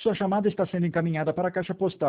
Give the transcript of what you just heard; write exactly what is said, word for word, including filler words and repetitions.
Sua chamada está sendo encaminhada para a caixa postal